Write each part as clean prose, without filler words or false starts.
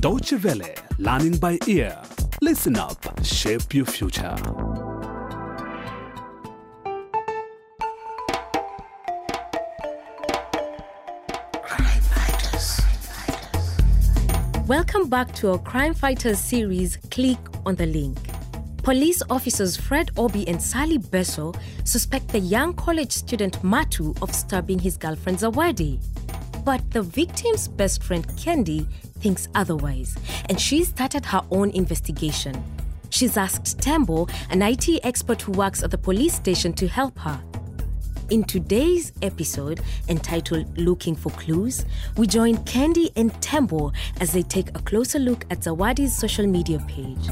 Deutsche Welle, learning by ear. Listen up, shape your future. Welcome back to our Crime Fighters series, Click on the Link. Police officers Fred Obi and Sally Besso suspect the young college student Matu of stabbing his girlfriend Zawadi. But the victim's best friend Kendi thinks otherwise, and she's started her own investigation. She's asked Tembo, an IT expert who works at the police station, to help her. In today's episode, entitled Looking for Clues, we join Kendi and Tembo as they take a closer look at Zawadi's social media page.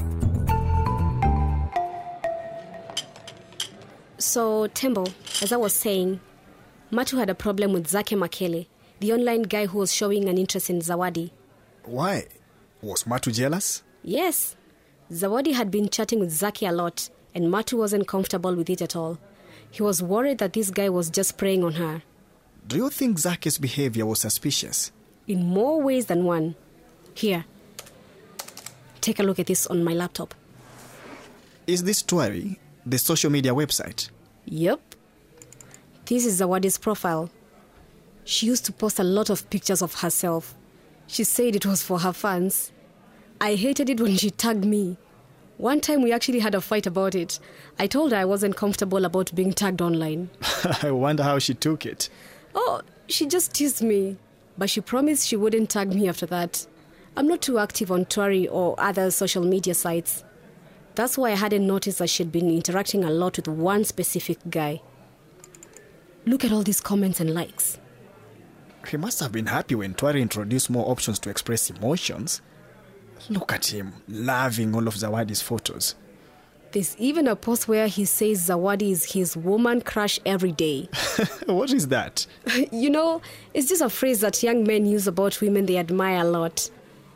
So, Tembo, as I was saying, Matu had a problem with Zake Makele, the online guy who was showing an interest in Zawadi. Why? Was Matu jealous? Yes. Zawadi had been chatting with Zake a lot, and Matu wasn't comfortable with it at all. He was worried that this guy was just preying on her. Do you think Zake's behavior was suspicious? In more ways than one. Here. Take a look at this on my laptop. Is this story the social media website? Yep. This is Zawadi's profile. She used to post a lot of pictures of herself. She said it was for her fans. I hated it when she tagged me. One time we actually had a fight about it. I told her I wasn't comfortable about being tagged online. I wonder how she took it. Oh, she just teased me. But she promised she wouldn't tag me after that. I'm not too active on Twitter or other social media sites. That's why I hadn't noticed that she'd been interacting a lot with one specific guy. Look at all these comments and likes. He must have been happy when Twitter introduced more options to express emotions. Look at him, loving all of Zawadi's photos. There's even a post where he says Zawadi is his woman crush every day. What is that? You know, it's just a phrase that young men use about women they admire a lot.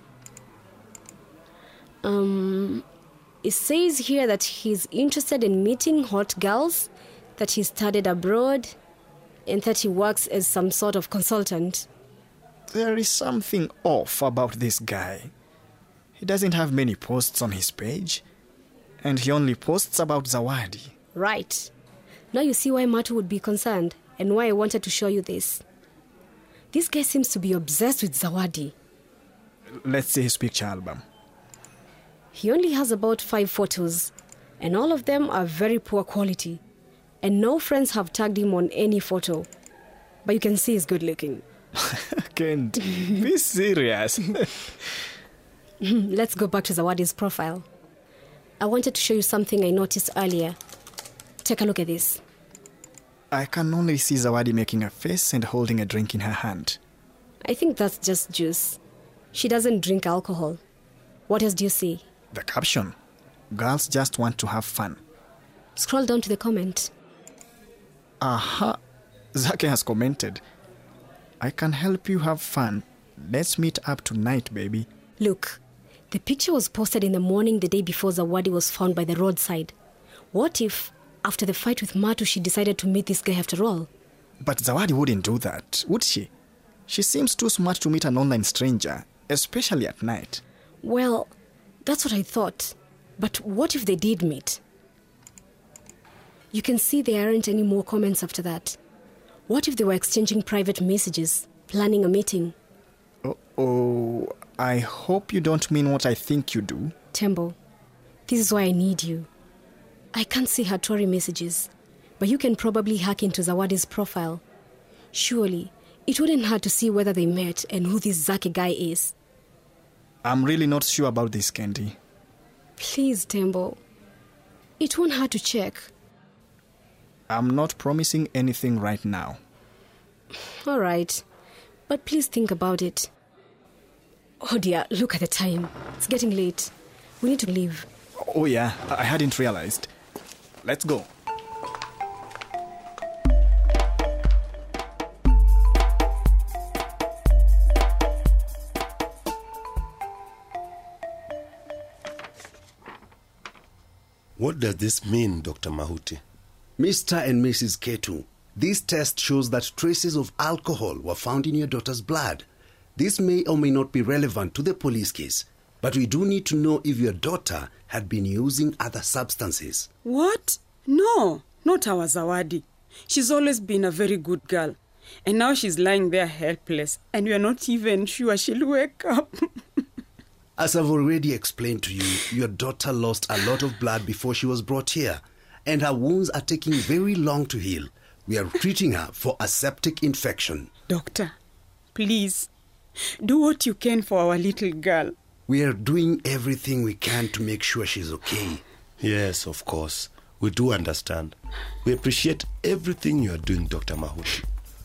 It says here that he's interested in meeting hot girls, that he studied abroad, and that he works as some sort of consultant. There is something off about this guy. He doesn't have many posts on his page, and he only posts about Zawadi. Right. Now you see why Matu would be concerned, and why I wanted to show you this. This guy seems to be obsessed with Zawadi. Let's see his picture album. He only has about 5 photos, and all of them are very poor quality, and no friends have tagged him on any photo. But you can see he's good looking. Can't be serious. Let's go back to Zawadi's profile. I wanted to show you something I noticed earlier. Take a look at this. I can only see Zawadi making a face and holding a drink in her hand. I think that's just juice. She doesn't drink alcohol. What else do you see? The caption. Girls just want to have fun. Scroll down to the comment. Aha. Zake has commented. I can help you have fun. Let's meet up tonight, baby. Look, the picture was posted in the morning the day before Zawadi was found by the roadside. What if, after the fight with Matu, she decided to meet this guy after all? But Zawadi wouldn't do that, would she? She seems too smart to meet an online stranger, especially at night. Well, that's what I thought. But what if they did meet? You can see there aren't any more comments after that. What if they were exchanging private messages, planning a meeting? Oh, I hope you don't mean what I think you do. Tembo, this is why I need you. I can't see her Tory messages, but you can probably hack into Zawadi's profile. Surely, it wouldn't hurt to see whether they met and who this Zake guy is. I'm really not sure about this, Kendi. Please, Tembo. It won't hurt to check. I'm not promising anything right now. All right, but please think about it. Oh dear, look at the time. It's getting late. We need to leave. Oh yeah, I hadn't realized. Let's go. What does this mean, Dr. Mahuti? Mr. and Mrs. Ketu, this test shows that traces of alcohol were found in your daughter's blood. This may or may not be relevant to the police case, but we do need to know if your daughter had been using other substances. What? No, not our Zawadi. She's always been a very good girl. And now she's lying there helpless, and we're not even sure she'll wake up. As I've already explained to you, your daughter lost a lot of blood before she was brought here, and her wounds are taking very long to heal. We are treating her for a septic infection. Doctor, please, do what you can for our little girl. We are doing everything we can to make sure she's okay. Yes, of course. We do understand. We appreciate everything you are doing, Dr. Mahuti.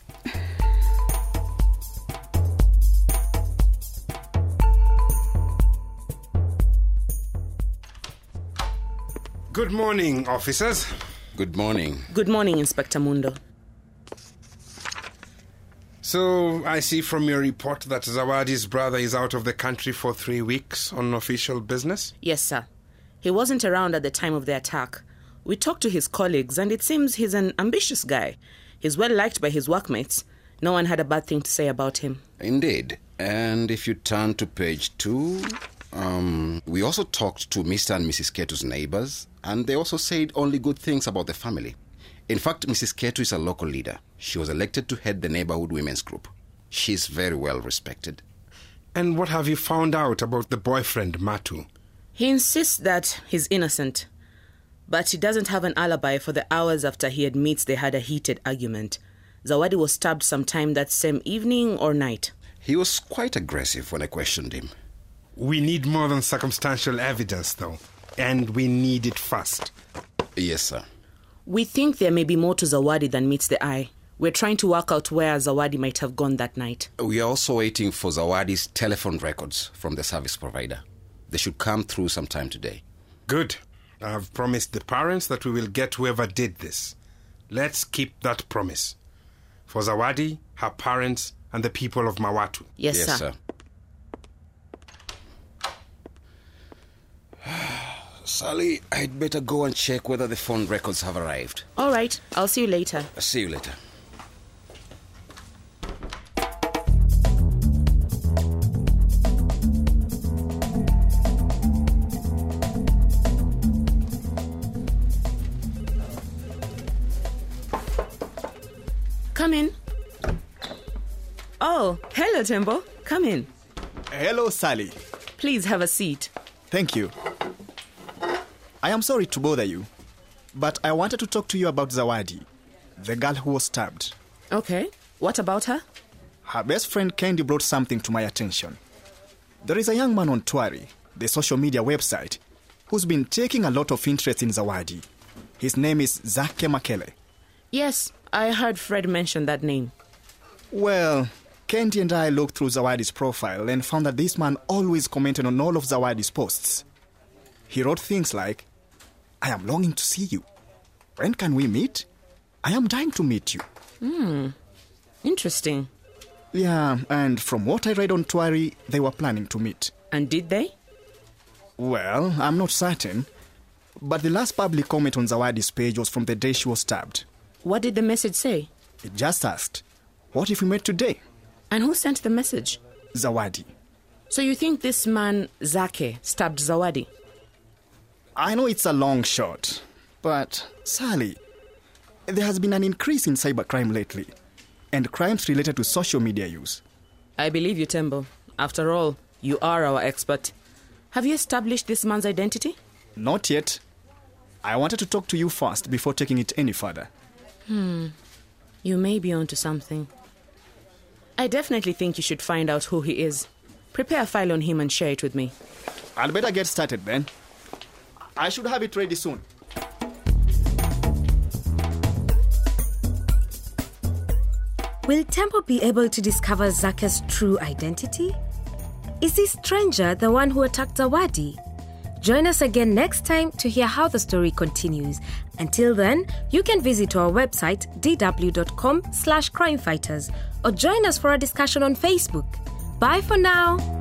Good morning, officers. Good morning. Good morning, Inspector Mundo. So, I see from your report that Zawadi's brother is out of the country for 3 weeks on official business? Yes, sir. He wasn't around at the time of the attack. We talked to his colleagues, and it seems he's an ambitious guy. He's well liked by his workmates. No one had a bad thing to say about him. Indeed. And if you turn to page 2, we also talked to Mr. and Mrs. Ketu's neighbors, and they also said only good things about the family. In fact, Mrs. Ketu is a local leader. She was elected to head the neighborhood women's group. She's very well respected. And what have you found out about the boyfriend, Matu? He insists that he's innocent, but he doesn't have an alibi for the hours after he admits they had a heated argument. Zawadi was stabbed sometime that same evening or night. He was quite aggressive when I questioned him. We need more than circumstantial evidence, though, and we need it fast. Yes, sir. We think there may be more to Zawadi than meets the eye. We're trying to work out where Zawadi might have gone that night. We are also waiting for Zawadi's telephone records from the service provider. They should come through sometime today. Good. I've promised the parents that we will get whoever did this. Let's keep that promise. For Zawadi, her parents, and the people of Mawatu. Yes, sir. Sally, I'd better go and check whether the phone records have arrived. All right. I'll see you later. See you later. Come in. Oh, hello, Tembo. Come in. Hello, Sally. Please have a seat. Thank you. I am sorry to bother you, but I wanted to talk to you about Zawadi, the girl who was stabbed. Okay. What about her? Her best friend Candy brought something to my attention. There is a young man on Twari, the social media website, who's been taking a lot of interest in Zawadi. His name is Zake Makele. Yes, I heard Fred mention that name. Well, Candy and I looked through Zawadi's profile and found that this man always commented on all of Zawadi's posts. He wrote things like, "I am longing to see you. When can we meet? I am dying to meet you." Interesting. Yeah, and from what I read on Twari, they were planning to meet. And did they? Well, I'm not certain. But the last public comment on Zawadi's page was from the day she was stabbed. What did the message say? It just asked, "What if we met today?" And who sent the message? Zawadi. So you think this man, Zake, stabbed Zawadi? I know it's a long shot, but Sally, there has been an increase in cybercrime lately, and crimes related to social media use. I believe you, Tembo. After all, you are our expert. Have you established this man's identity? Not yet. I wanted to talk to you first before taking it any further. You may be onto something. I definitely think you should find out who he is. Prepare a file on him and share it with me. I'll better get started then. I should have it ready soon. Will Tempo be able to discover Zake's true identity? Is this stranger the one who attacked Zawadi? Join us again next time to hear how the story continues. Until then, you can visit our website dw.com/crimefighters or join us for a discussion on Facebook. Bye for now.